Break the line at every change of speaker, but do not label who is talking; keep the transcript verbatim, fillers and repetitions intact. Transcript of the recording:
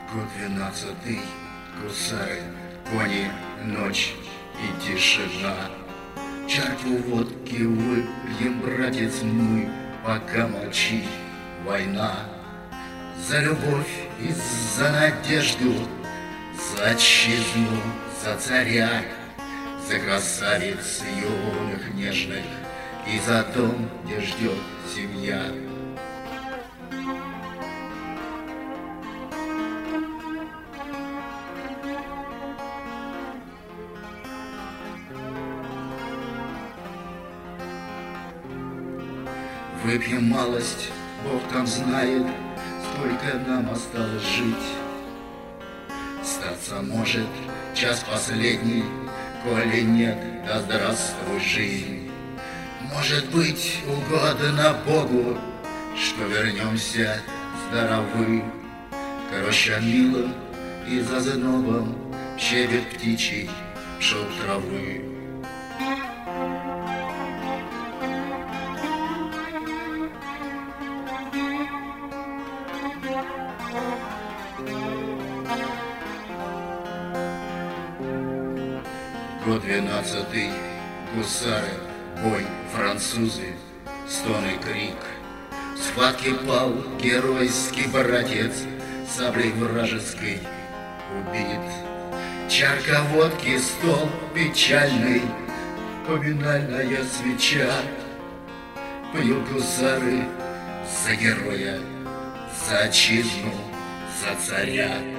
Год двенадцатый, гусары, кони, ночь и тишина. Чарку водки выпьем, братец, мы, пока молчи, война. За любовь и за надежду, за отчизну, за царя, за красавиц юных нежных и за дом, где ждет семья. Выпьем малость, Бог там знает, сколько нам осталось жить. Статься может час последний, коли нет, да здравствуй жизнь. Может быть, угодно Богу, что вернемся здоровы. К рощам милым и за знобом щебет птичий пшел травы. Год двенадцатый, гусары, бой, французы, стон и крик. В схватке пал геройский братец, саблей вражеской убит. Чарка водки, стол печальный, поминальная свеча. Пьют гусары за героя, за отчизну, за царя.